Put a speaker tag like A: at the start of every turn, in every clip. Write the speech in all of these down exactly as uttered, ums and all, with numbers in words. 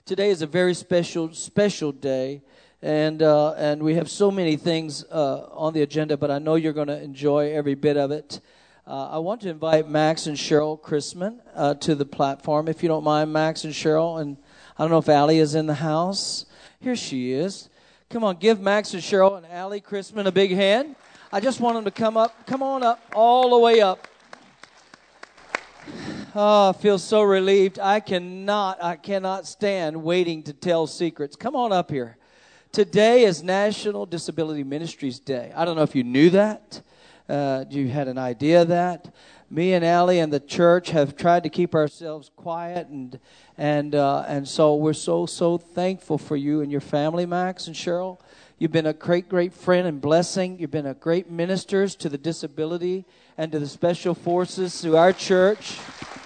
A: Today is a very special, special day, and uh, and we have so many things uh, on the agenda, but I know you're going to enjoy every bit of it. Uh, I want to invite Max and Cheryl Chrisman uh, to the platform, if you don't mind, Max and Cheryl. And I don't know if Allie is in the house. Here she is. Come on, give Max and Cheryl and Allie Chrisman a big hand. I just want them to come up. Come on up, all the way up. Oh, I feel so relieved. I cannot, I cannot stand waiting to tell secrets. Come on up here. Today is National Disability Ministries Day. I don't know if you knew that. Uh, you had an idea of that. Me and Allie and the church have tried to keep ourselves quiet, and and uh, and so we're so, so thankful for you and your family, Max and Cheryl. You've been a great, great friend and blessing. You've been a great ministers to the disability and to the special forces, to our church.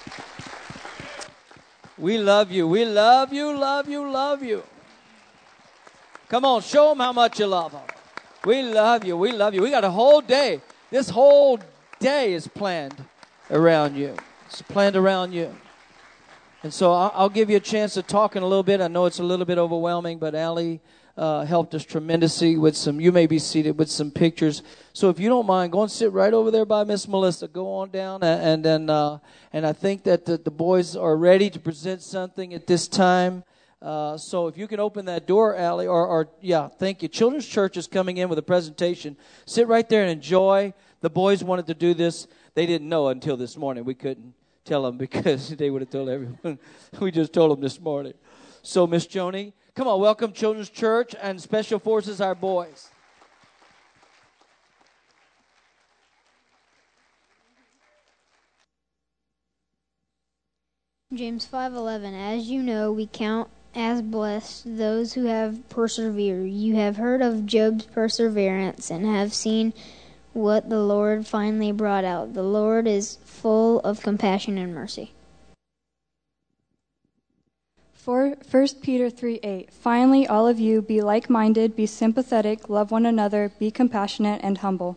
A: We love you. We love you, love you, love you. Come on, show them how much you love them. We love you. We love you. We got a whole day. This whole day is planned around you. It's planned around you. And so I'll, I'll give you a chance to talk in a little bit. I know it's a little bit overwhelming, but Allie uh, helped us tremendously with some, you may be seated, with some pictures. So if you don't mind, go and sit right over there by Miss Melissa. Go on down, and, and then uh, and I think that the, the boys are ready to present something at this time. Uh, so if you can open that door, Allie, or, or, yeah, thank you. Children's Church is coming in with a presentation. Sit right there and enjoy. The boys wanted to do this. They didn't know until this morning. We couldn't tell them because they would have told everyone. We just told them this morning. So, Miss Joni, come on, welcome Children's Church and Special Forces, our boys.
B: James five eleven. As you know, we count as blessed those who have persevered. You have heard of Job's perseverance and have seen what the Lord finally brought out. The Lord is full of compassion and mercy.
C: For First Peter three eight. Finally, all of you, be like-minded, be sympathetic, love one another, be compassionate and humble.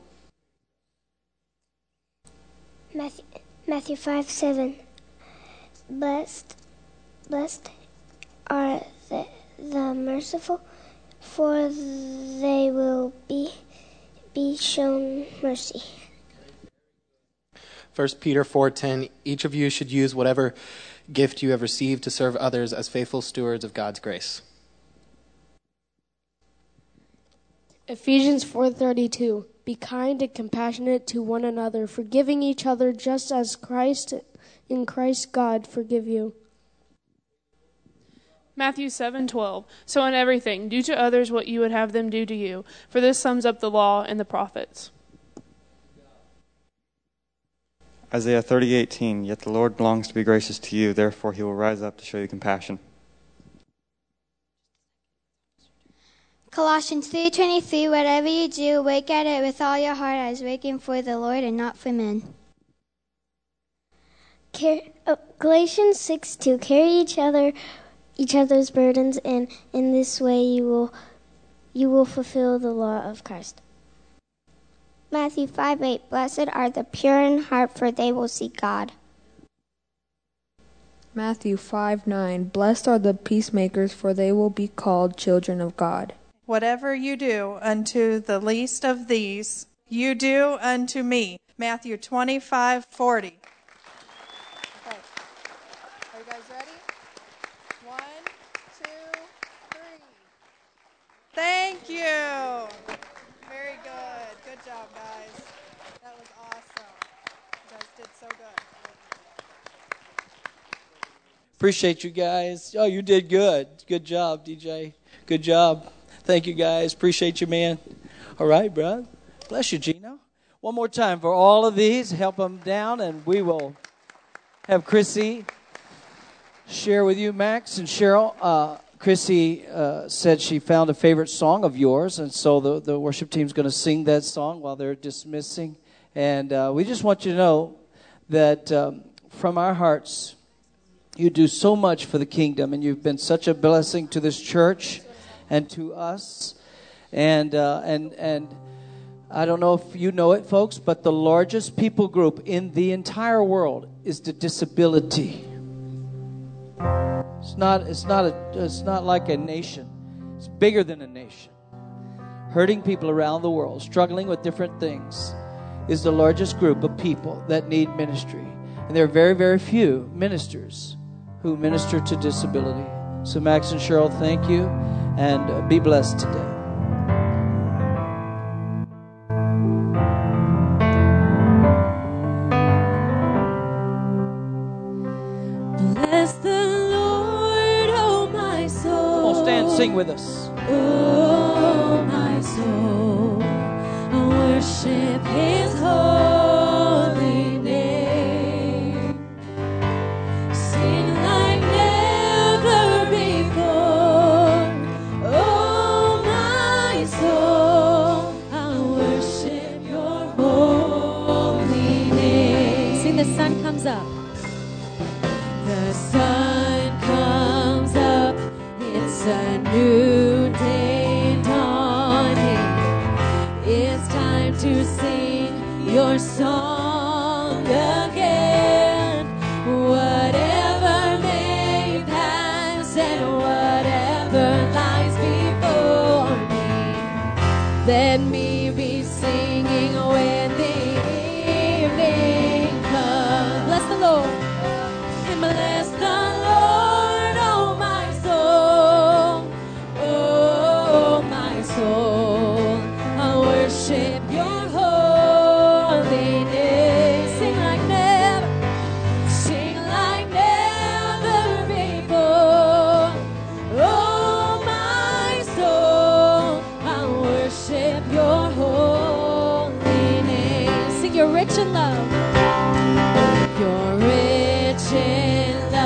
D: Matthew, Matthew five seven. Blessed, blessed are the, the merciful, for they will be be shown mercy.
E: First Peter four ten. Each of you should use whatever gift you have received to serve others as faithful stewards of God's grace.
F: Ephesians four thirty-two. Be kind and compassionate to one another, forgiving each other just as Christ in Christ God forgive you.
G: Matthew seven twelve. So in everything, do to others what you would have them do to you, for this sums up the law and the prophets.
H: Isaiah thirty eighteen. Yet the Lord longs to be gracious to you, therefore he will rise up to show you compassion.
I: Colossians three twenty-three. Whatever you do, work at it with all your heart as working for the Lord and not for men.
D: Car- oh, Galatians six two. Carry each other each other's burdens, and in this way you will you will fulfill the law of Christ.
I: Matthew five eight. Blessed are the pure in heart, for they will see God.
J: Matthew five nine. Blessed are the peacemakers, for they will be called children of God.
K: Whatever you do unto the least of these, you do unto me. Matthew twenty-five forty. Okay. Are you guys ready? One, two, three. Thank you. Very good. Good job, guys. That was awesome. You guys did so good.
A: Appreciate you guys. Oh, you did good. Good job, D J. Good job. Thank you, guys. Appreciate you, man. All right, bro. Bless you, Gino. One more time for all of these. Help them down, and we will have Chrissy share with you, Max and Cheryl. Uh, Chrissy uh, said she found a favorite song of yours, and so the, the worship team's going to sing that song while they're dismissing. And uh, we just want you to know that um, from our hearts, you do so much for the kingdom, and you've been such a blessing to this church and to us. And uh, and and I don't know if you know it, folks, but the largest people group in the entire world is the disability. It's not, it's not, a, it's not like a nation. It's bigger than a nation. Hurting people around the world, struggling with different things, is the largest group of people that need ministry. And there are very, very few ministers who minister to disability. So Max and Cheryl, thank you, and uh, be blessed today.
L: Bless the Lord, oh my soul.
A: Come on, stand, sing with us.
L: Oh my soul, I worship His holy name. Sing like never before. Oh my soul, I worship Your holy name. Sing, the sun comes up. The sun comes up, it's a new day dawning. It's time to sing Your song again. Whatever may pass and whatever lies before me, let me be singing when the evening comes. Bless the Lord. Bless the Lord, oh my soul, oh my soul, I worship Your holy name. Sing like never, sing like never before. Oh my soul, I worship Your holy name. Sing, You're rich in love, You're rich in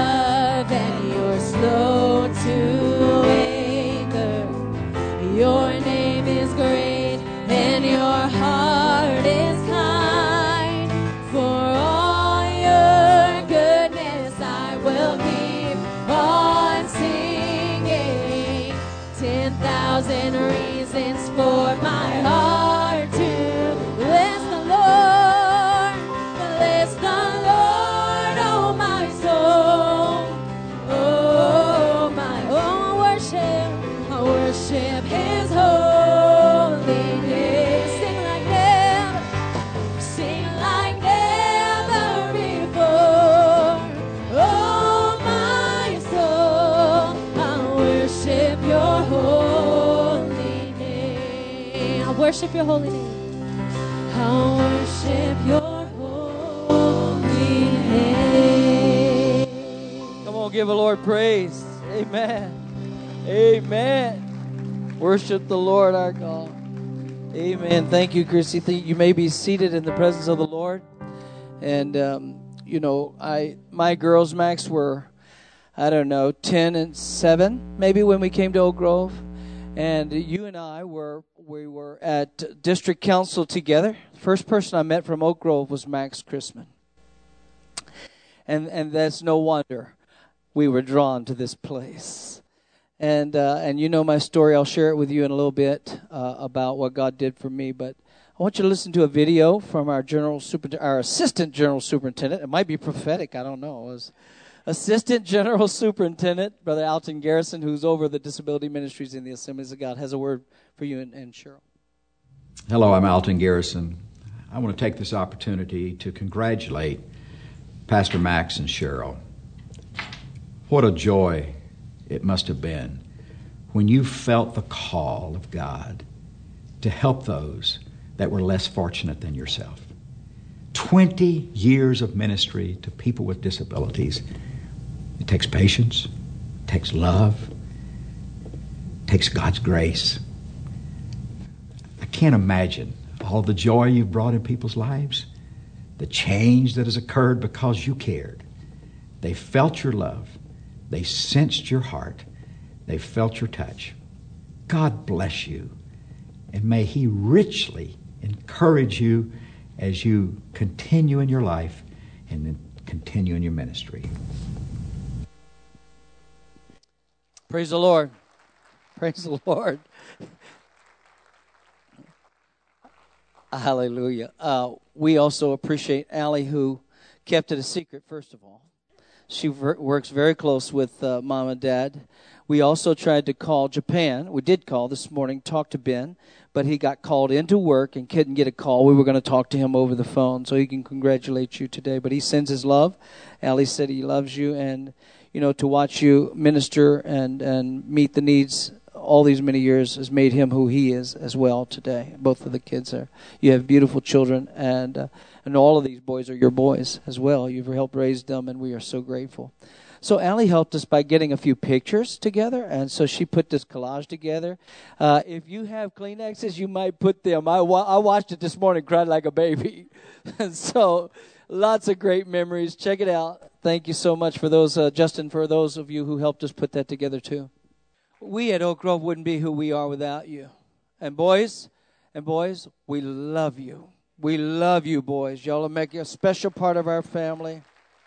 L: slow to anger. Your name is great and Your heart is kind. For all Your goodness I will keep on singing. Ten thousand reasons for my heart to bless the Lord. Bless the Lord, oh my soul. Oh, my, oh, I worship, I worship His holy name. Sing like never, sing like never before. Oh, my soul, I worship Your holy name. I worship Your holy name. I worship Your holy name.
A: Come on, give the Lord praise. Amen. Amen. Worship the Lord our God. Amen. Thank you, Christy. You may be seated in the presence of the Lord. And, um, you know, I my girls, Max, were, I don't know, ten and seven, maybe, when we came to Oak Grove. And you and I were, we were at district council together. The first person I met from Oak Grove was Max Chrisman. And, and that's no wonder we were drawn to this place. And uh, and you know my story. I'll share it with you in a little bit uh, about what God did for me. But I want you to listen to a video from our general super, our assistant general superintendent. It might be prophetic. I don't know. It was Assistant General Superintendent, Brother Alton Garrison, who's over the disability ministries in the Assemblies of God, has a word for you and, and Cheryl.
M: Hello, I'm Alton Garrison. I want to take this opportunity to congratulate Pastor Max and Cheryl. What a joy it must have been when you felt the call of God to help those that were less fortunate than yourself. Twenty years of ministry to people with disabilities. It takes patience, it takes love, it takes God's grace. I can't imagine all the joy you've brought in people's lives, the change that has occurred because you cared. They felt your love. They sensed your heart. They felt your touch. God bless you, and may He richly encourage you as you continue in your life and continue in your ministry.
A: Praise the Lord. Praise the Lord. Hallelujah. Uh, we also appreciate Allie, who kept it a secret, first of all. She ver- works very close with uh, Mom and Dad. We also tried to call Japan. We did call this morning, talk to Ben, but he got called into work and couldn't get a call. We were going to talk to him over the phone, so he can congratulate you today. But he sends his love. Allie said he loves you, and, you know, to watch you minister and, and meet the needs all these many years has made him who he is as well today. Both of the kids are. You have beautiful children, and uh, and all of these boys are your boys as well. You've helped raise them, and we are so grateful. So Allie helped us by getting a few pictures together, and so she put this collage together. Uh, if you have Kleenexes, you might put them. I, wa- I watched it this morning, cried like a baby. And so lots of great memories. Check it out. Thank you so much for those, uh, Justin, for those of you who helped us put that together too. We at Oak Grove wouldn't be who we are without you. And boys, and boys, we love you. We love you, boys. Y'all are making a special part of our family.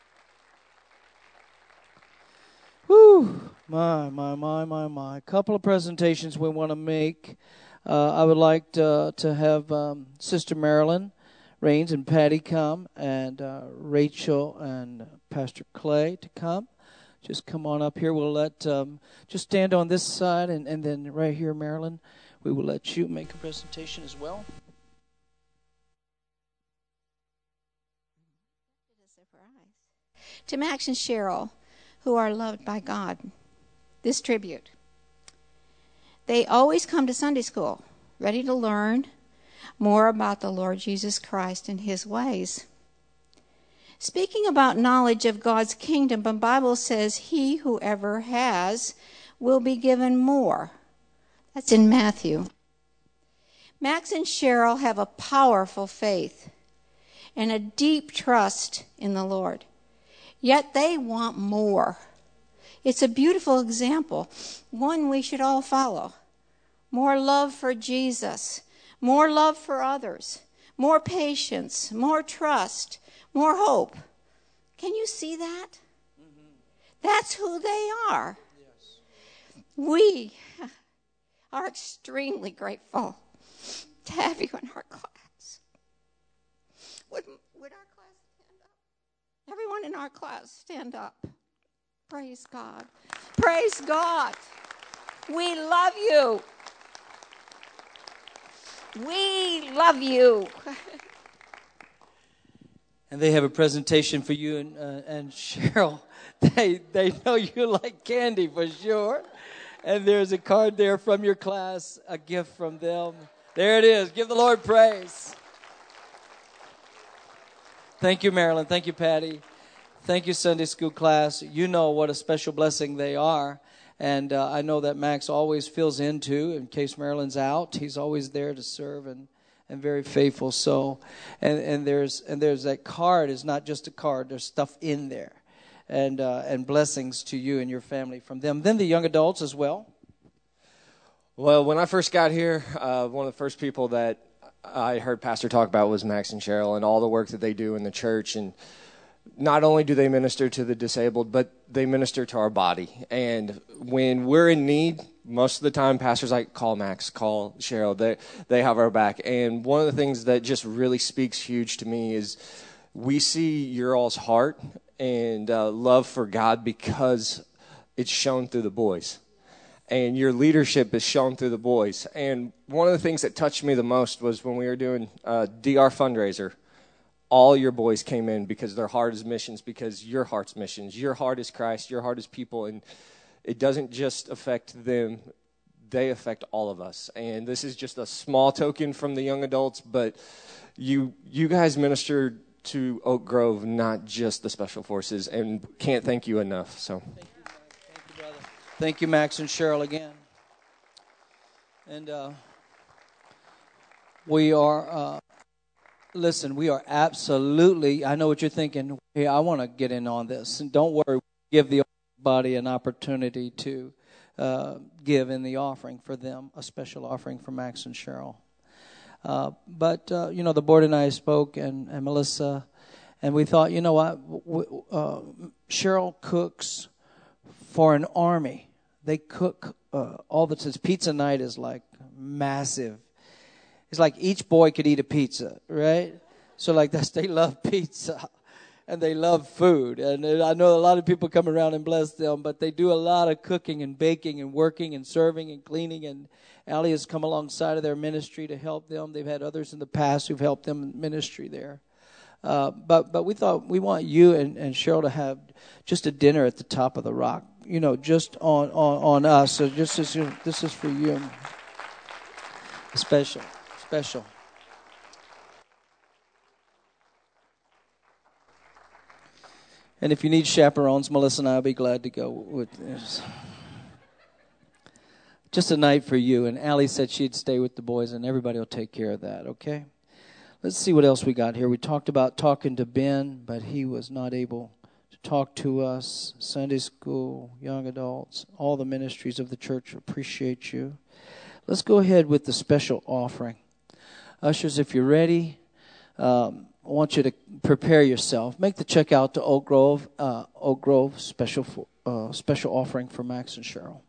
A: Whew. My, my, my, my, my. A couple of presentations we want to make. Uh, I would like to, to have um, Sister Marilyn Rains and Patty come, and uh, Rachel and Pastor Clay to come. Just come on up here. We'll let, um, just stand on this side, and, and then right here, Marilyn, we will let you make a presentation as well.
N: To Max and Cheryl, who are loved by God, this tribute. They always come to Sunday school, ready to learn more about the Lord Jesus Christ and his ways. Speaking about knowledge of God's kingdom, the Bible says, he whoever has will be given more. That's in Matthew. Max and Cheryl have a powerful faith and a deep trust in the Lord. Yet they want more. It's a beautiful example, one we should all follow. More love for Jesus, more love for others, more patience, more trust, more hope. Can you see that? Mm-hmm. That's who they are. Yes. We are extremely grateful to have you in our class. Would, would our class stand up? Everyone in our class, stand up. Praise God. Praise God. We love you. We love you.
A: And they have a presentation for you and, uh, and Cheryl. They they know you like candy for sure. And there's a card there from your class, a gift from them. There it is. Give the Lord praise. Thank you, Marilyn. Thank you, Patty. Thank you, Sunday school class. You know what a special blessing they are. And uh, I know that Max always fills in, too, in case Marilyn's out. He's always there to serve and, and very faithful. So, and, and there's and there's that card is not just a card. There's stuff in there. And, uh, and blessings to you and your family from them. Then the young adults as well.
O: Well, when I first got here, uh, one of the first people that I heard Pastor talk about was Max and Cheryl and all the work that they do in the church. And not only do they minister to the disabled, but they minister to our body. And when we're in need, most of the time, pastors like, call Max, call Cheryl. They, they have our back. And one of the things that just really speaks huge to me is we see your all's heart and uh, love for God because it's shown through the boys. And your leadership is shown through the boys. And one of the things that touched me the most was when we were doing a D R fundraiser. All your boys came in because their heart is missions, because your heart's missions. Your heart is Christ. Your heart is people. And it doesn't just affect them. They affect all of us. And this is just a small token from the young adults, but you you guys ministered to Oak Grove, not just the Special Forces, and can't thank you enough. So,
A: Thank you, Thank you, brother. Thank you, Max and Cheryl, again. And uh, we are... Uh, Listen, we are absolutely, I know what you're thinking, hey, I want to get in on this. And don't worry, give the body an opportunity to uh, give in the offering for them, a special offering for Max and Cheryl. Uh, but, uh, you know, the board and I spoke, and, and Melissa, and we thought, you know what, uh, Cheryl cooks for an army. They cook uh, all the time. Pizza night is like massive. It's like each boy could eat a pizza, right? So like that's, they love pizza. and they love food. And I know a lot of people come around and bless them, but they do a lot of cooking and baking and working and serving and cleaning. And Allie has come alongside of their ministry to help them. They've had others in the past who've helped them in ministry there. Uh, but but we thought we want you and, and Cheryl to have just a dinner at the top of the rock, you know, just on, on, on us. So just this, this is for you. Special, special. And if you need chaperones, Melissa and I will be glad to go with this. Just a night for you. And Allie said she'd stay with the boys, and everybody will take care of that, okay? Let's see what else we got here. We talked about talking to Ben, but he was not able to talk to us. Sunday school, young adults, all the ministries of the church appreciate you. Let's go ahead with the special offering. Ushers, if you're ready, um, I want you to prepare yourself. Make the check out to Oak Grove. Uh, Oak Grove special for, uh, special offering for Max and Cheryl.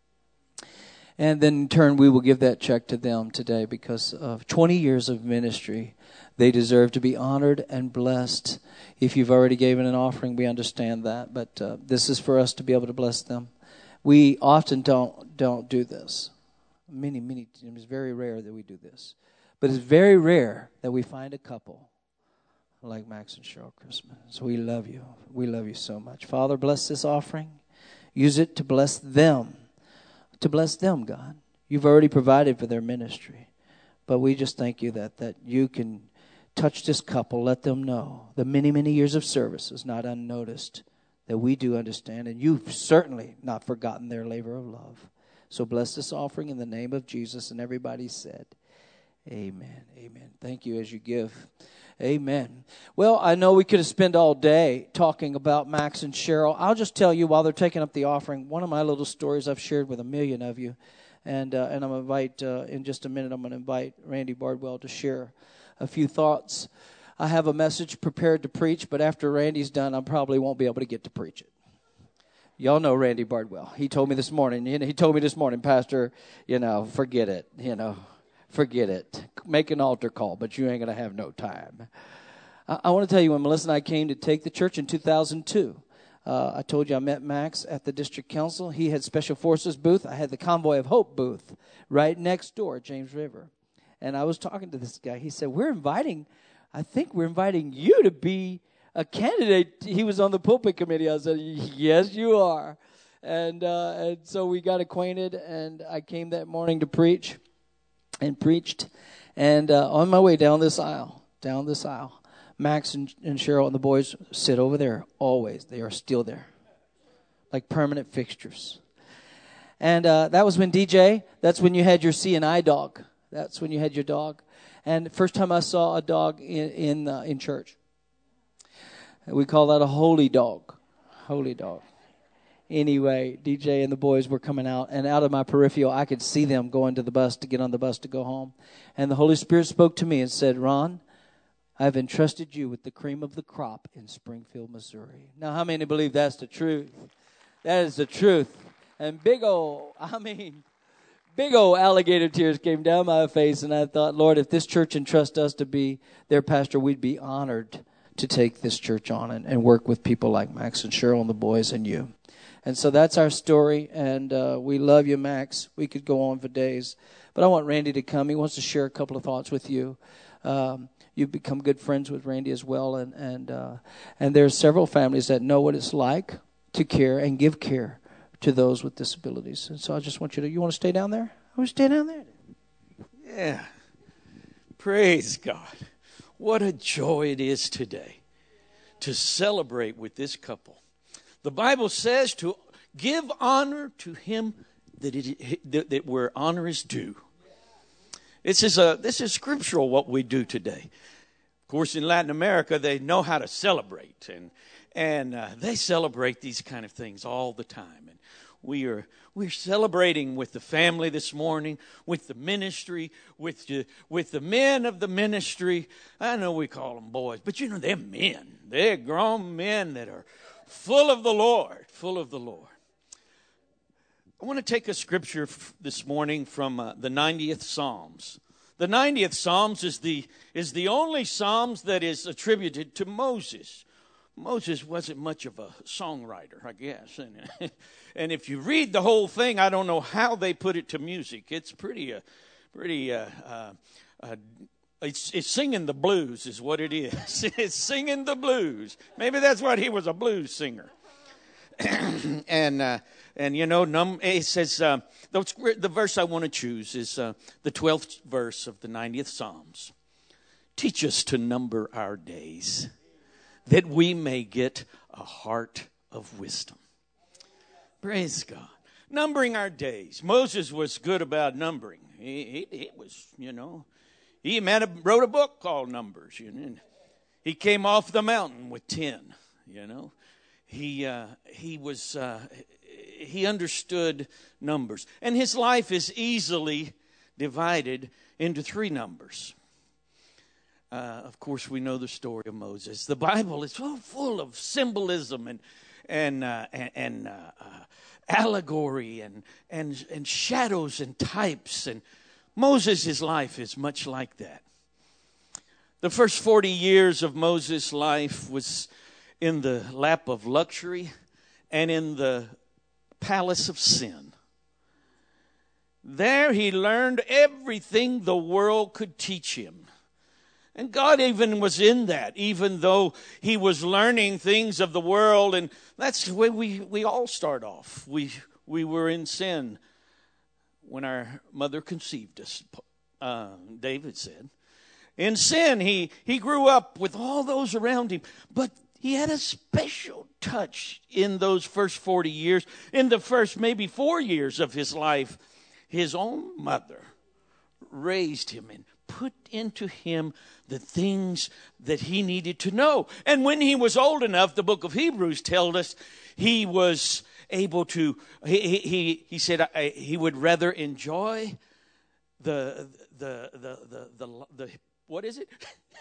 A: And then in turn, we will give that check to them today because of twenty years of ministry. They deserve to be honored and blessed. If you've already given an offering, we understand that. But uh, this is for us to be able to bless them. We often don't don't do this. Many, many, it's very rare that we do this. But it's very rare that we find a couple like Max and Cheryl Christmas. So we love you. We love you so much. Father, bless this offering. Use it to bless them. To bless them, God. You've already provided for their ministry. But we just thank you that, that you can touch this couple. Let them know the many, many years of service is not unnoticed. That we do understand. And you've certainly not forgotten their labor of love. So bless this offering in the name of Jesus. And everybody said, amen. Amen. Thank you as you give. Amen. Well, I know we could have spent all day talking about Max and Cheryl. I'll just tell you while they're taking up the offering, one of my little stories I've shared with a million of you. And uh, and I'm going to invite, uh, in just a minute, I'm going to invite Randy Bardwell to share a few thoughts. I have a message prepared to preach, but after Randy's done, I probably won't be able to get to preach it. Y'all know Randy Bardwell. He told me this morning, you know, he told me this morning, Pastor, you know, forget it, you know. Forget it. Make an altar call, but you ain't going to have no time. I, I want to tell you, when Melissa and I came to take the church in two thousand two, uh, I told you I met Max at the district council. He had Special Forces booth. I had the Convoy of Hope booth right next door at James River. And I was talking to this guy. He said, we're inviting, I think we're inviting you to be a candidate. He was on the pulpit committee. I said, yes, you are. And, uh, and so we got acquainted, and I came that morning to preach. And preached, and uh, on my way down this aisle, down this aisle, Max and, and Cheryl and the boys sit over there always. They are still there, like permanent fixtures. And uh, that was when D J, that's when you had your C and I dog. That's when you had your dog. And first time I saw a dog in in, uh, in church. We call that a holy dog, holy dog. Anyway, D J and the boys were coming out, and out of my peripheral, I could see them going to the bus to get on the bus to go home. And the Holy Spirit spoke to me and said, Ron, I've entrusted you with the cream of the crop in Springfield, Missouri. Now, how many believe that's the truth? That is the truth. And big old, I mean, big old alligator tears came down my face, and I thought, Lord, if this church entrusts us to be their pastor, we'd be honored to take this church on and, and work with people like Max and Cheryl and the boys and you. And so that's our story, and uh, we love you, Max. We could go on for days. But I want Randy to come. He wants to share a couple of thoughts with you. Um, you've become good friends with Randy as well, and and uh, and there's several families that know what it's like to care and give care to those with disabilities. And so I just want you to, you want to stay down there? I want to stay down there.
P: Yeah. Praise God. What a joy it is today to celebrate with this couple. The Bible says to give honor to him that, it, that, that where honor is due. This is, a, this is scriptural what we do today. Of course, in Latin America, they know how to celebrate. And, and uh, they celebrate these kind of things all the time. And we are we're celebrating with the family this morning, with the ministry, with the, with the men of the ministry. I know we call them boys, but you know, they're men. They're grown men that are full of the Lord, full of the Lord. I want to take a scripture f- this morning from uh, the ninetieth Psalms. The ninetieth Psalms is the is the only Psalms that is attributed to Moses. Moses wasn't much of a songwriter, I guess. And, and if you read the whole thing, I don't know how they put it to music. It's pretty, uh, pretty, uh, uh, uh, it's, it's singing the blues is what it is. It's singing the blues. Maybe that's what he was, a blues singer. and, uh, and you know, num- it says, uh, the, the verse I want to choose is uh, the twelfth verse of the ninetieth Psalms. Teach us to number our days, that we may get a heart of wisdom. Praise God. Numbering our days. Moses was good about numbering. He, he, he was, you know, he man wrote a book called Numbers. You know. He came off the mountain with ten, you know. He, uh, he was, uh, he understood numbers. And his life is easily divided into three numbers. Uh, of course, we know the story of Moses. The Bible is so full of symbolism and and uh, and, and uh, uh, allegory and and and shadows and types. And Moses' life is much like that. The first forty years of Moses' life was in the lap of luxury and in the palace of sin. There he learned everything the world could teach him. And God even was in that, even though he was learning things of the world. And that's the way we, we all start off. We we were in sin when our mother conceived us, uh, David said. In sin, he, he grew up with all those around him. But he had a special touch in those first forty years. In the first maybe four years of his life, his own mother raised him and put into him the things that he needed to know. And when he was old enough, the book of Hebrews tells us he was able to, he he, he said I, he would rather enjoy the, the, the, the, the, the, the what is it?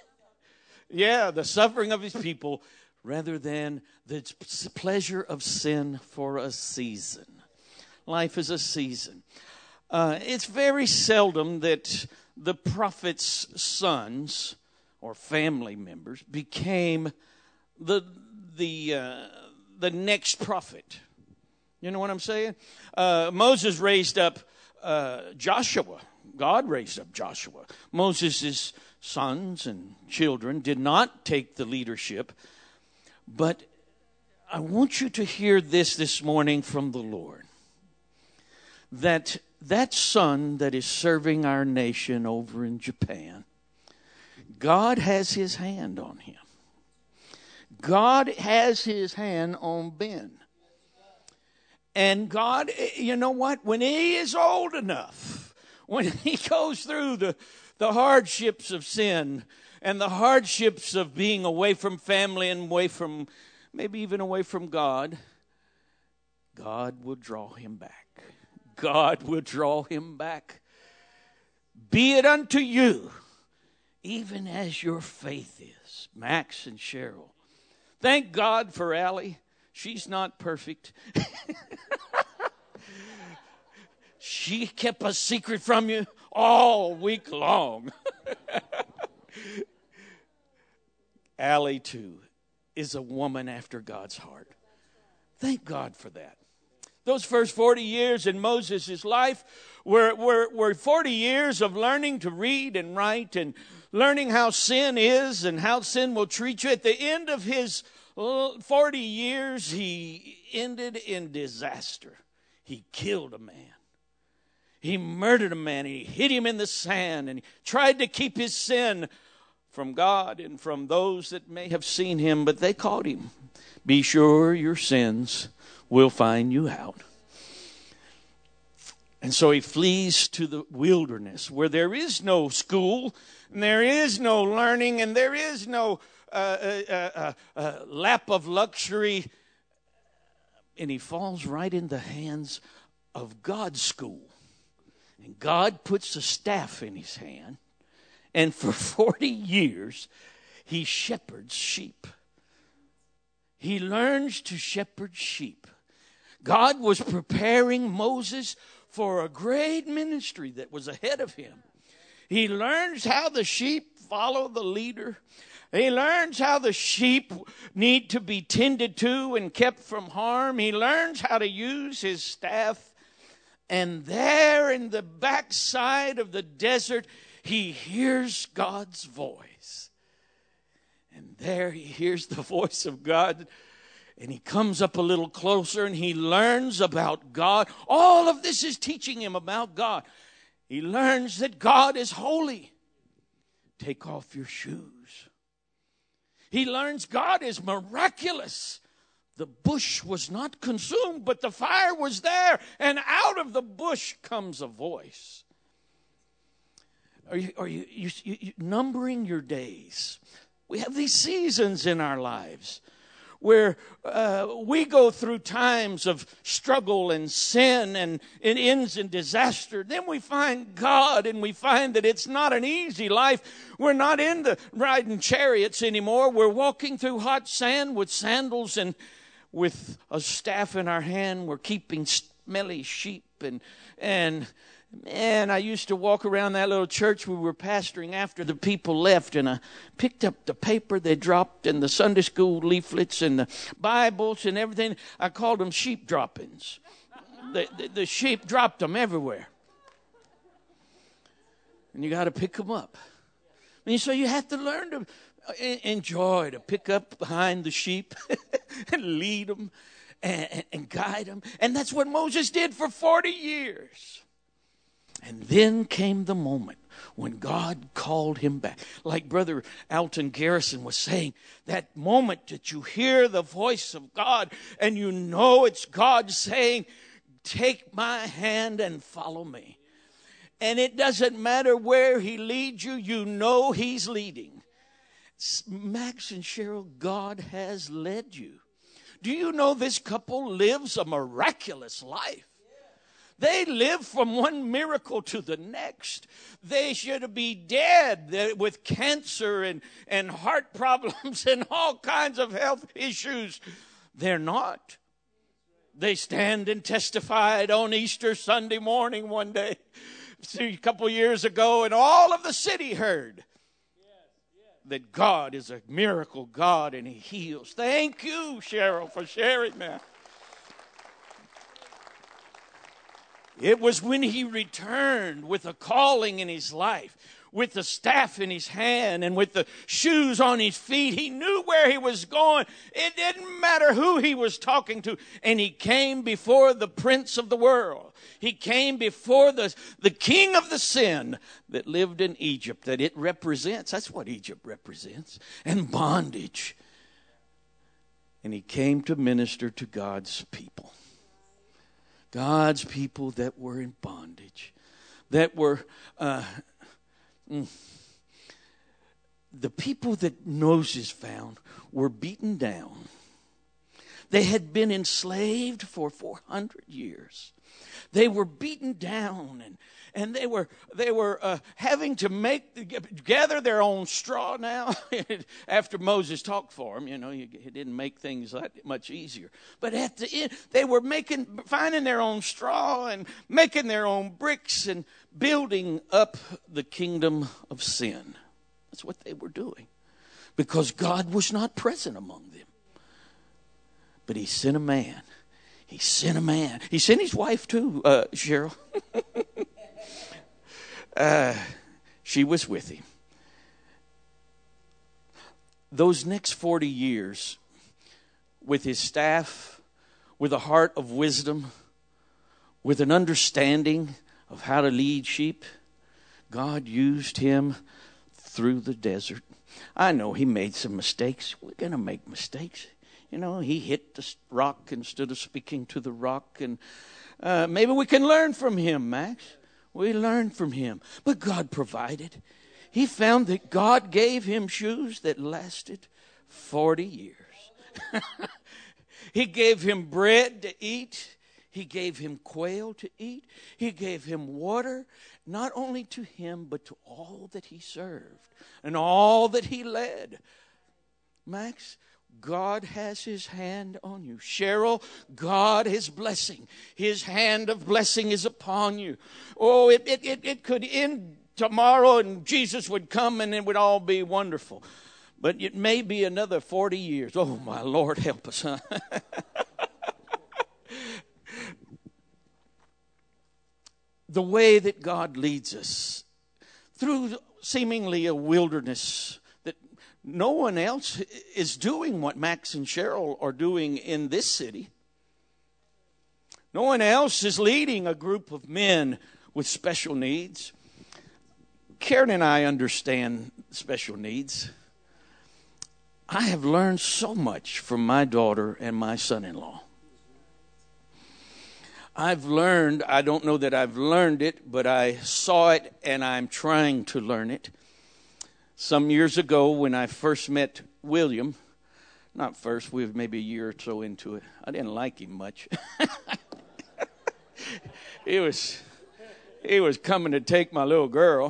P: yeah, the suffering of his people rather than the pleasure of sin for a season. Life is a season. Uh, it's very seldom that the prophet's sons or family members became the the uh, the next prophet. You know what I'm saying? Uh, Moses raised up uh, Joshua. God raised up Joshua. Moses' sons and children did not take the leadership. But I want you to hear this this morning from the Lord. That that son that is serving our nation over in Japan, God has his hand on him. God has his hand on Ben. And God, you know what? When he is old enough, when he goes through the, the hardships of sin and the hardships of being away from family and away from, maybe even away from God, God will draw him back. God will draw him back. Be it unto you, even as your faith is. Max and Cheryl. Thank God for Allie. She's not perfect. She kept a secret from you all week long. Allie, too, is a woman after God's heart. Thank God for that. Those first forty years in Moses' life were, were, were forty years of learning to read and write and learning how sin is and how sin will treat you. At the end of his forty years, he ended in disaster. He killed a man. He murdered a man. He hid him in the sand and he tried to keep his sin from God and from those that may have seen him, but they caught him. Be sure your sins will find you out. And so he flees to the wilderness where there is no school and there is no learning and there is no uh, uh, uh, uh, lap of luxury. And he falls right in the hands of God's school. And God puts a staff in his hand. And for forty years, he shepherds sheep. He learns to shepherd sheep. God was preparing Moses for a great ministry that was ahead of him. He learns how the sheep follow the leader, He learns how the sheep need to be tended to and kept from harm. He learns how to use his staff. And there in the backside of the desert, he hears God's voice. And there he hears the voice of God. And he comes up a little closer and he learns about God. All of this is teaching him about God. He learns that God is holy. Take off your shoes. He learns God is miraculous. The bush was not consumed, but the fire was there. And out of the bush comes a voice. Are you, are you, you, you, you numbering your days? We have these seasons in our lives where uh, we go through times of struggle and sin, and it ends in disaster. Then we find God, and we find that it's not an easy life. We're not into riding chariots anymore. We're walking through hot sand with sandals and with a staff in our hand. We're keeping smelly sheep. And, and man, I used to walk around that little church we were pastoring after the people left, and I picked up the paper they dropped and the Sunday school leaflets and the Bibles and everything. I called them sheep droppings. The, the, the sheep dropped them everywhere. And you got to pick them up. And so you have to learn to enjoy, to pick up behind the sheep and lead them and, and guide them. And that's what Moses did for forty years. And then came the moment when God called him back. Like Brother Alton Garrison was saying, that moment that you hear the voice of God and you know it's God saying, take my hand and follow me. And it doesn't matter where he leads you, you know he's leading. Max and Cheryl, God has led you. Do you know this couple lives a miraculous life? They live from one miracle to the next. They should be dead with cancer and, and heart problems and all kinds of health issues. They're not. They stand and testified on Easter Sunday morning one day, a couple years ago, and all of the city heard that God is a miracle God and he heals. Thank you, Cheryl, for sharing that. It was when he returned with a calling in his life, with the staff in his hand and with the shoes on his feet. He knew where he was going. It didn't matter who he was talking to. And he came before the prince of the world. He came before the, the king of the sin that lived in Egypt, that it represents. That's what Egypt represents. And bondage. And he came to minister to God's people. God's people that were in bondage, that were uh, mm, the people that Moses found were beaten down. They had been enslaved for four hundred years. They were beaten down, and and they were they were uh, having to make gather their own straw now. After Moses talked for them, you know, he, he didn't make things that much easier. But at the end, they were making finding their own straw and making their own bricks and building up the kingdom of sin. That's what they were doing, because God was not present among them. But he sent a man. He sent a man. He sent his wife too, uh, Cheryl. uh, she was with him. Those next forty years, with his staff, with a heart of wisdom, with an understanding of how to lead sheep, God used him through the desert. I know he made some mistakes. We're going to make mistakes. You know, he hit the rock instead of speaking to the rock. And uh, maybe we can learn from him, Max. We learn from him. But God provided. He found that God gave him shoes that lasted forty years. He gave him bread to eat. He gave him quail to eat. He gave him water, not only to him, but to all that he served and all that he led. Max, God has his hand on you. Cheryl, God is blessing. His hand of blessing is upon you. Oh, it, it, it, it could end tomorrow and Jesus would come and it would all be wonderful. But it may be another forty years. Oh, my Lord, help us, huh? The way that God leads us through seemingly a wilderness that no one else is doing what Max and Cheryl are doing in this city. No one else is leading a group of men with special needs. Karen and I understand special needs. I have learned so much from my daughter and my son-in-law. I've learned, I don't know that I've learned it, but I saw it and I'm trying to learn it. Some years ago when I first met William, not first, we were maybe a year or so into it. I didn't like him much. he was he was coming to take my little girl.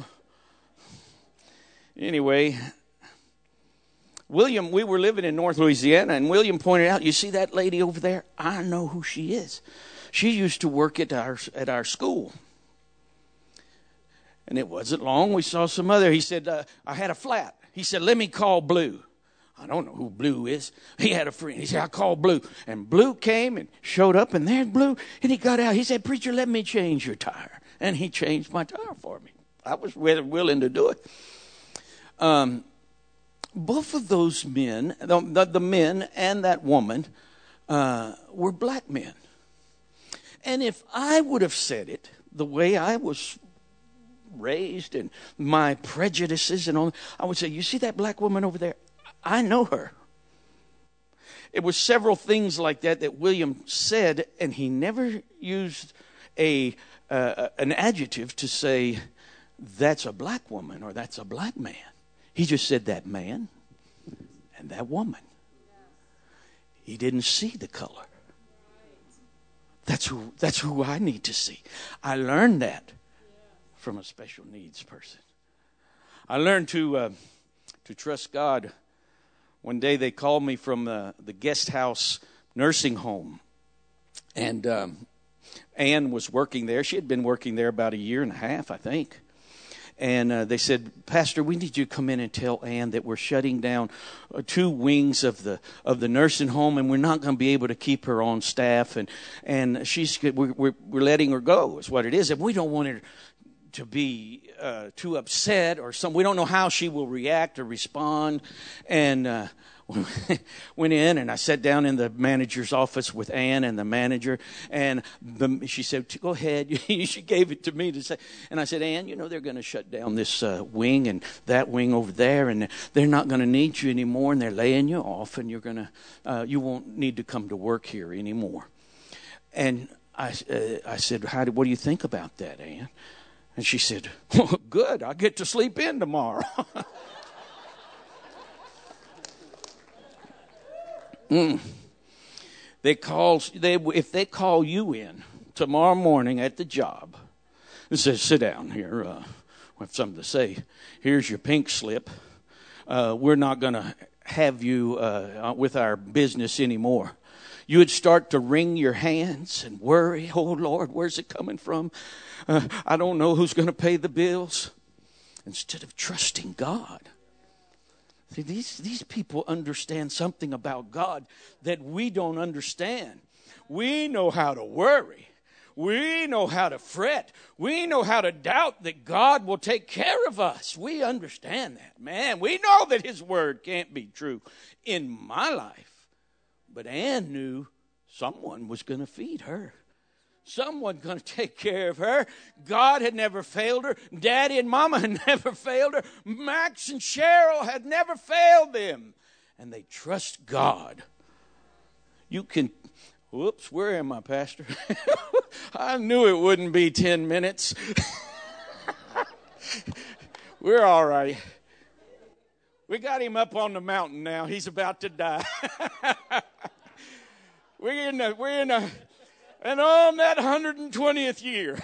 P: Anyway, William, we were living in North Louisiana, and William pointed out, you see that lady over there? I know who she is. She used to work at our at our school. And it wasn't long, we saw some other. He said, uh, I had a flat. He said, let me call Blue. I don't know who Blue is. He had a friend. He said, I called Blue. And Blue came and showed up, and there's Blue. And he got out. He said, preacher, let me change your tire. And he changed my tire for me. I was willing to do it. Um, both of those men, the, the, the men and that woman, uh, were black men. And if I would have said it the way I was raised and my prejudices and all, I would say, you see that black woman over there? I know her. It was several things like that that William said, and he never used a uh, an adjective to say, that's a black woman or that's a black man. He just said that man and that woman. He didn't see the color. That's who, that's who I need to see. I learned that from a special needs person. I learned to uh, to trust God. One day they called me from uh, the guest house nursing home. And um, Ann was working there. She had been working there about a year and a half, I think. And uh, they said, Pastor, we need you to come in and tell Ann that we're shutting down uh, two wings of the of the nursing home, and we're not going to be able to keep her on staff, and and she's we're, we're we're letting her go is what it is, and we don't want her to be uh, too upset or some. We don't know how she will react or respond, and. Uh, went in and I sat down in the manager's office with Ann and the manager, and the, she said, go ahead. She gave it to me to say. And I said, Ann, you know, they're going to shut down this uh, wing and that wing over there, and they're not going to need you anymore, and they're laying you off, and you're going to, uh, you won't need to come to work here anymore. And I, uh, I said, How do, what do you think about that, Ann? And she said, well, good. I get to sleep in tomorrow. Mm. They call they if they call you in tomorrow morning at the job and says, sit down here, uh, we have something to say. Here's your pink slip. Uh, we're not going to have you uh, with our business anymore. You would start to wring your hands and worry. Oh Lord, where's it coming from? Uh, I don't know who's going to pay the bills. Instead of trusting God. See, these, these people understand something about God that we don't understand. We know how to worry. We know how to fret. We know how to doubt that God will take care of us. We understand that. Man, we know that His word can't be true in my life. But Ann knew someone was going to feed her. Someone going to take care of her. God had never failed her. Daddy and Mama had never failed her. Max and Cheryl had never failed them. And they trust God. You can, whoops, where am I, Pastor? I knew it wouldn't be ten minutes. We're all right. We got him up on the mountain now. He's about to die. we're in the, we're in the, And on that one hundred twentieth year,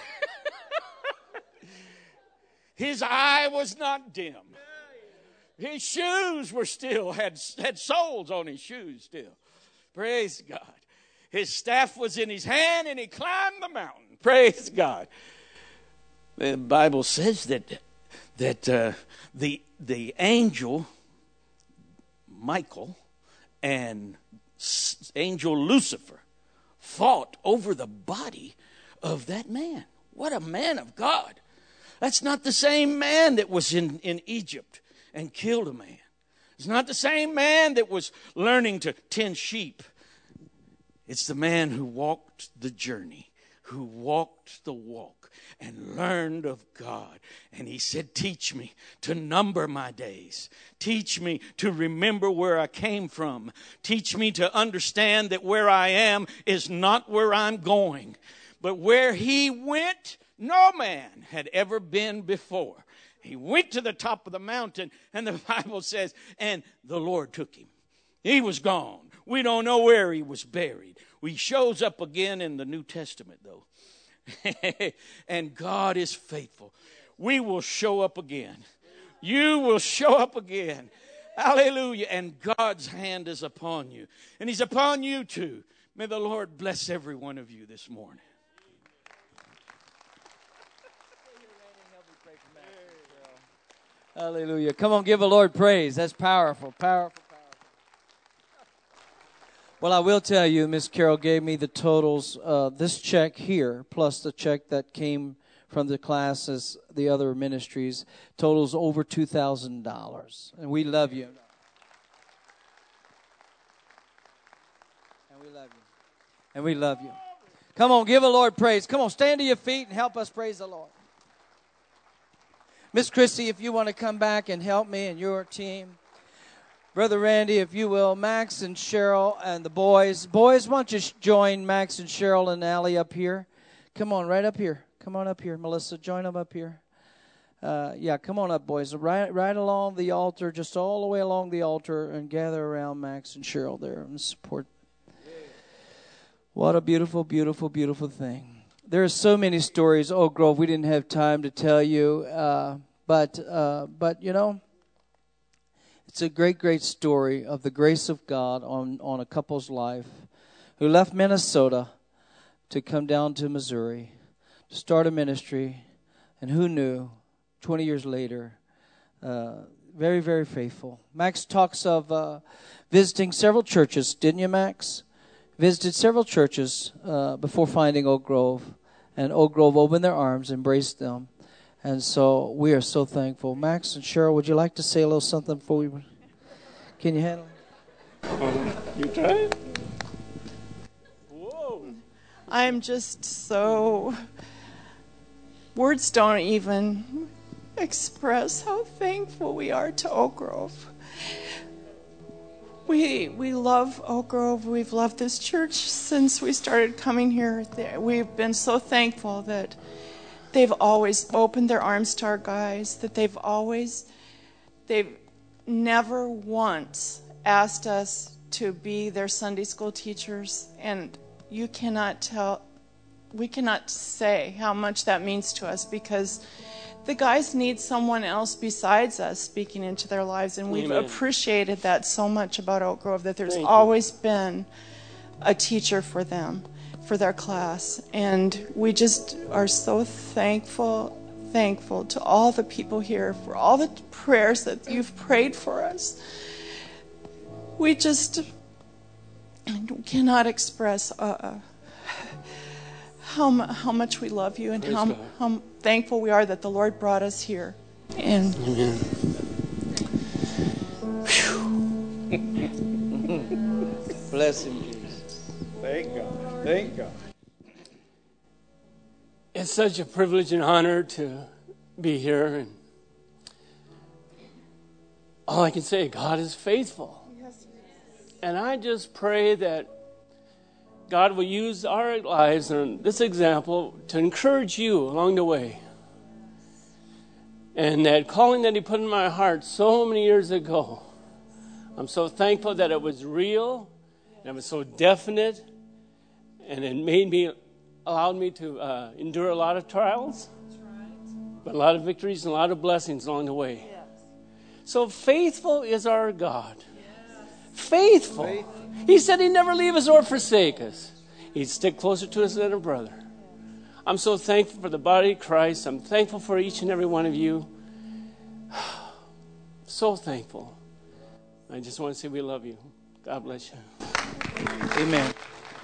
P: his eye was not dim. His shoes were still, had, had soles on his shoes still. Praise God. His staff was in his hand and he climbed the mountain. Praise God. The Bible says that that uh, the the angel Michael and angel Lucifer fought over the body of that man. What a man of God. That's not the same man that was in, in Egypt and killed a man. It's not the same man that was learning to tend sheep. It's the man who walked the journey, who walked the walk and learned of God. And he said, teach me to number my days. Teach me to remember where I came from. Teach me to understand that where I am is not where I'm going. But where he went, no man had ever been before. He went to the top of the mountain, and the Bible says, and the Lord took him. He was gone. We don't know where he was buried. He shows up again in the New Testament, though. And God is faithful. We will show up again. You will show up again. Hallelujah. And God's hand is upon you. And he's upon you too. May the Lord bless every one of you this morning.
A: Hallelujah. Come on, give the Lord praise. That's powerful, powerful, powerful. Well, I will tell you, Miss Carol gave me the totals. Uh, this check here, plus the check that came from the classes, the other ministries, totals over two thousand dollars. And we love you. And we love you. And we love you. Come on, give the Lord praise. Come on, stand to your feet and help us praise the Lord. Miss Christy, if you want to come back and help me and your team. Brother Randy, if you will. Max and Cheryl and the boys. Boys, why don't you join Max and Cheryl and Allie up here? Come on, right up here. Come on up here. Melissa, join them up here. Uh, yeah, come on up, boys. Right, right along the altar, just all the way along the altar, and gather around Max and Cheryl there and support. What a beautiful, beautiful, beautiful thing. There are so many stories, Oak Grove, we didn't have time to tell you. Uh, but, uh, but you know, it's a great, great story of the grace of God on, on a couple's life who left Minnesota to come down to Missouri to start a ministry. And who knew, twenty years later, uh, very, very faithful. Max talks of uh, visiting several churches, didn't you, Max? Visited several churches uh, before finding Oak Grove. And Oak Grove opened their arms, embraced them. And so we are so thankful. Max and Cheryl, would you like to say a little something before we... Can you handle it?
Q: Um, you try? Whoa. I'm just so... Words don't even express how thankful we are to Oak Grove. We we love Oak Grove. We've loved this church since we started coming here. We've been so thankful that they've always opened their arms to our guys, that they've always, they've never once asked us to be their Sunday school teachers. And you cannot tell, we cannot say how much that means to us, because the guys need someone else besides us speaking into their lives, and we've Amen. Appreciated that so much about Oak Grove, that there's Thank always you. Been a teacher for them, for their class. And we just are so thankful, thankful to all the people here for all the prayers that you've prayed for us. We just cannot express uh, how, how much we love you, and how, how thankful we are that the Lord brought us here. And
P: Amen.
A: Bless him, Jesus.
P: Thank God. Thank God.
R: It's such a privilege and honor to be here. And all I can say, God is faithful.
Q: Yes.
R: And I just pray that God will use our lives and this example to encourage you along the way. And that calling that he put in my heart so many years ago, I'm so thankful that it was real, and it was so definite, and it made me, allowed me to uh, endure a lot of trials, but a lot of victories and a lot of blessings along the way. So faithful is our God. Faithful. Faithful. He said he'd never leave us or forsake us. He'd stick closer to us than a brother. I'm so thankful for the body of Christ. I'm thankful for each and every one of you. So thankful. I just want to say we love you. God bless you.
A: Amen.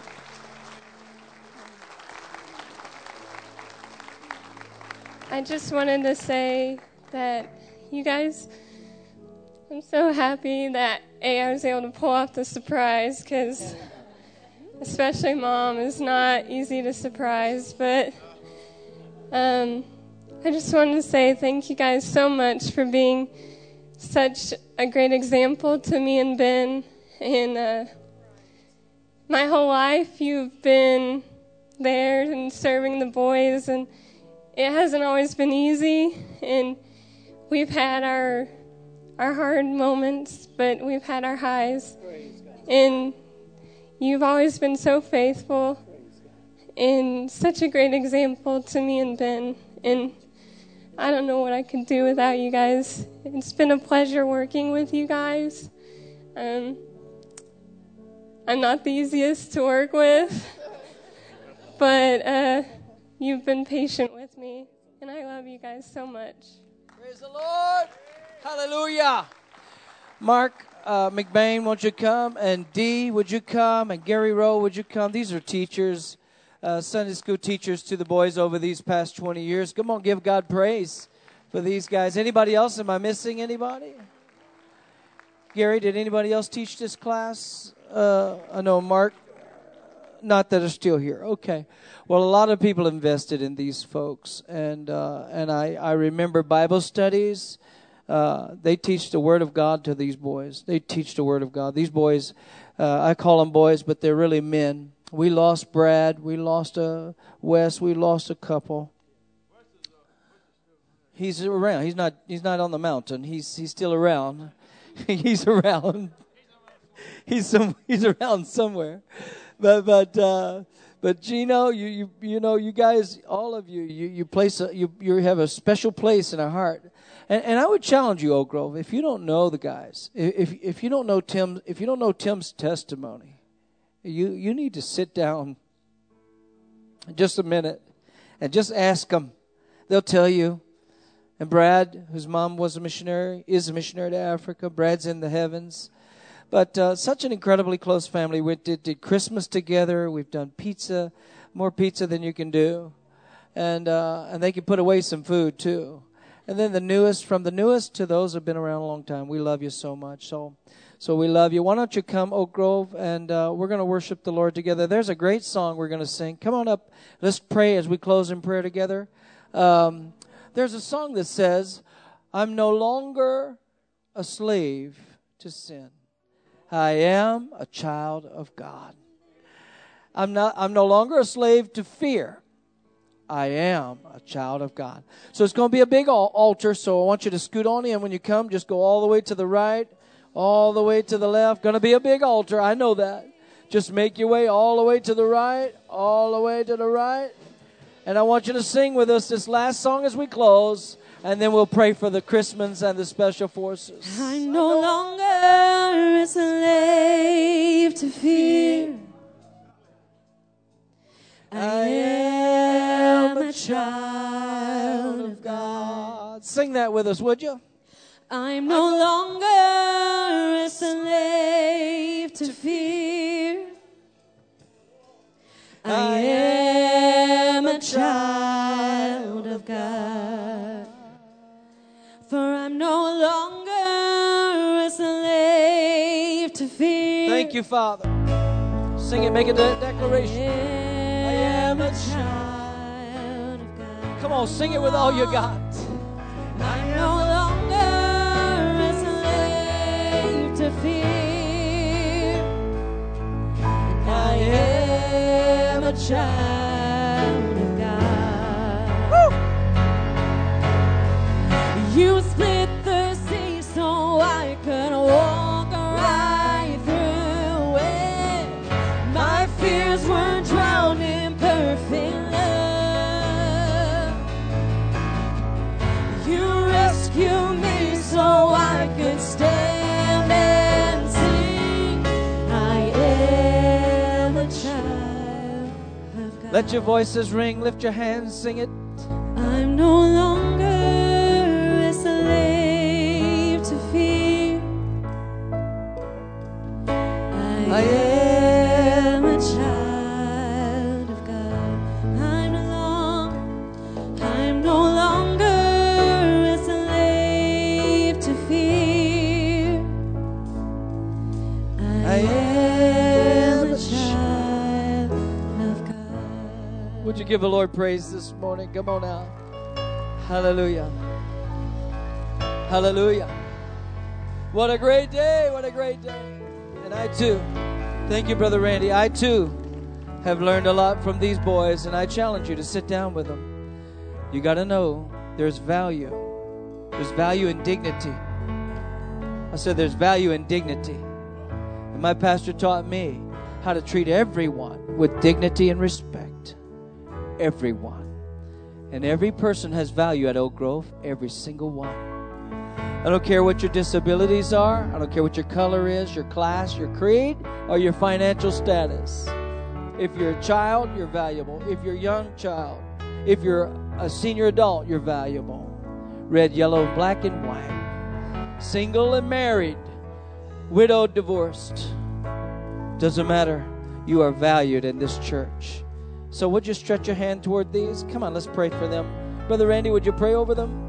S: I just wanted to say that you guys, I'm so happy that A, I was able to pull off the surprise, because especially Mom is not easy to surprise, but um, I just wanted to say thank you guys so much for being such a great example to me and Ben. And uh, my whole life you've been there and serving the boys, and it hasn't always been easy, and we've had our our hard moments, but we've had our highs. And you've always been so faithful and such a great example to me and Ben. And I don't know what I could do without you guys. It's been a pleasure working with you guys. Um, I'm not the easiest to work with, but uh, you've been patient with me, and I love you guys so much.
A: Praise the Lord. Hallelujah. Mark uh, McBain, won't you come? And Dee, would you come? And Gary Rowe, would you come? These are teachers, uh, Sunday school teachers to the boys over these past twenty years. Come on, give God praise for these guys. Anybody else? Am I missing anybody? Gary, did anybody else teach this class? Uh, I know Mark. Not that are still here. Okay. Well, a lot of people invested in these folks, and uh, and I, I remember Bible studies. Uh, they teach the Word of God to these boys. They teach the Word of God. These boys, uh, I call them boys, but they're really men. We lost Brad. We lost uh, Wes. We lost a couple. He's around. He's not. He's not on the mountain. He's he's still around. He's around. He's some. He's around somewhere. But but uh, but Gino, you, you you know you guys, all of you, you you place a, you you have a special place in our heart, and and I would challenge you, Oak Grove, if you don't know the guys, if if you don't know Tim, if you don't know Tim's testimony, you you need to sit down just a minute and just ask them. They'll tell you. And Brad, whose mom was a missionary, is a missionary to Africa. Brad's in the heavens. But uh, such an incredibly close family. We did, did Christmas together. We've done pizza, more pizza than you can do. And uh, and they can put away some food, too. And then the newest, from the newest to those who have been around a long time, we love you so much. So so we love you. Why don't you come, Oak Grove, and uh, we're going to worship the Lord together. There's a great song we're going to sing. Come on up. Let's pray as we close in prayer together. Um, there's a song that says, I'm no longer a slave to sin. I am a child of God. I'm not. I'm no longer a slave to fear. I am a child of God. So it's going to be a big altar. So I want you to scoot on in when you come. Just go all the way to the right, all the way to the left. Going to be a big altar. I know that. Just make your way all the way to the right, all the way to the right. And I want you to sing with us this last song as we close. And then we'll pray for the Christmas and the special forces.
L: I'm no longer a slave to fear. I am a child of God.
A: Sing that with us, would you?
L: I'm no longer a slave to fear. I am a child of God. For I'm no longer a slave to fear.
A: Thank you, Father. Sing it, make a de- declaration.
L: I am a child of God.
A: Come on, sing it with all you got.
L: I'm no longer a slave to fear. I am a child of God. Woo! You split the sea so I could walk right through it. My fears were drowned in perfect love. You rescued me so I could stand and sing. I am a child of God.
A: Let your voices ring. Lift your hands. Sing it.
L: I'm no longer a slave to fear.
A: give the Lord praise this morning? Come on now. Hallelujah. Hallelujah. What a great day. What a great day. And I too, thank you, Brother Randy. I too have learned a lot from these boys, and I challenge you to sit down with them. You got to know there's value. There's value in dignity. I said there's value in dignity. And my pastor taught me how to treat everyone with dignity and respect. Everyone. And every person has value at Oak Grove. Every single one. I don't care what your disabilities are. I don't care what your color is, your class, your creed, or your financial status. If you're a child, you're valuable. If you're a young child, if you're a senior adult, you're valuable. Red, yellow, black, and white. Single and married. Widowed, divorced. Doesn't matter. You are valued in this church. So would you stretch your hand toward these? Come on, let's pray for them. Brother Randy, would you pray over them?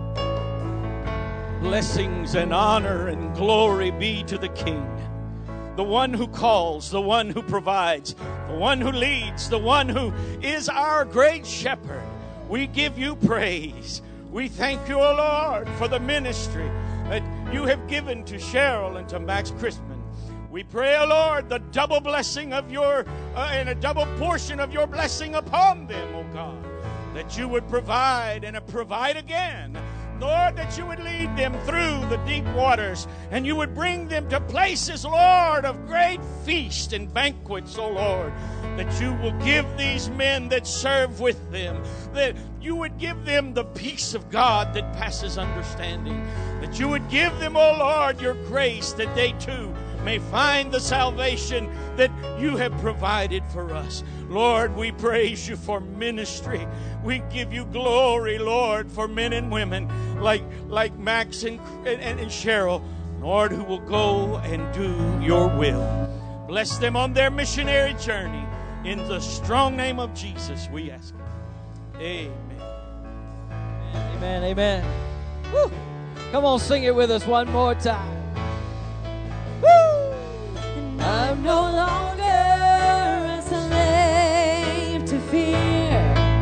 P: Blessings and honor and glory be to the King, the one who calls, the one who provides, the one who leads, the one who is our great shepherd. We give you praise. We thank you, O Lord, for the ministry that you have given to Cheryl and to Max Christman. We pray, O Lord, the double blessing of your, uh, and a double portion of your blessing upon them, O God, that you would provide and uh, provide again. Lord, that you would lead them through the deep waters and you would bring them to places, Lord, of great feast and banquets, O Lord, that you will give these men that serve with them, that you would give them the peace of God that passes understanding, that you would give them, O Lord, your grace, that they too may find the salvation that you have provided for us. Lord, we praise you for ministry. We give you glory, Lord, for men and women like, like Max and, and, and Cheryl, Lord, who will go and do your will. Bless them on their missionary journey. In the strong name of Jesus, we ask it. Amen.
A: Amen, amen. Woo. Come on, sing it with us one more time. Woo!
L: I'm no longer a slave to fear.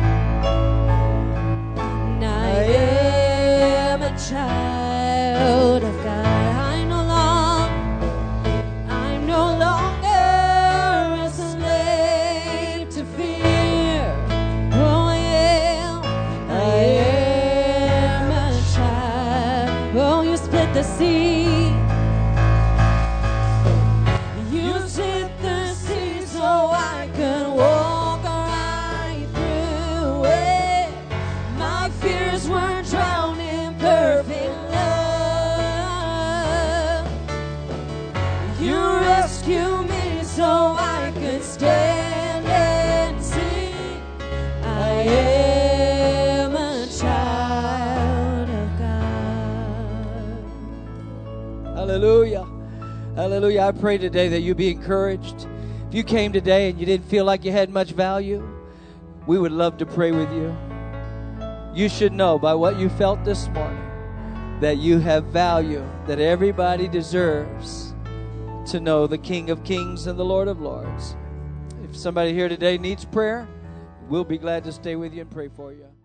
L: And I am a child of God. I'm no longer, I'm no longer a slave to fear. Oh, I am, I am a child. Oh, you split the sea. Stand and sing. I am a child of God.
A: Hallelujah. Hallelujah. I pray today that you be encouraged. If you came today and you didn't feel like you had much value, we would love to pray with you. You should know by what you felt this morning that you have value, that everybody deserves to know the King of Kings and the Lord of Lords. If somebody here today needs prayer, we'll be glad to stay with you and pray for you.